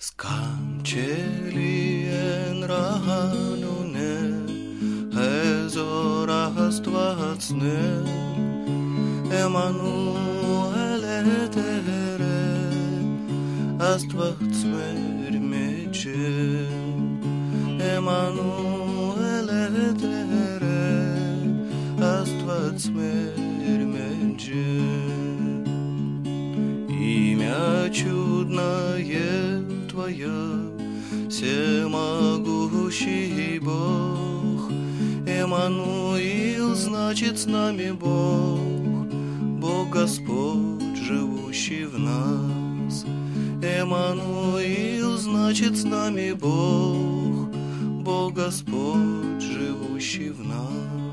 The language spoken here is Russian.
Skancelien rahanune, ezora astvatsne, Emanuel etere, astvatsmer meche, Emanuel etere, astvatsmer meche. Имя чудное Твое, всемогущий Бог. Эммануил значит с нами Бог, Бог Господь, живущий в нас. Эммануил значит с нами Бог, Бог Господь, живущий в нас.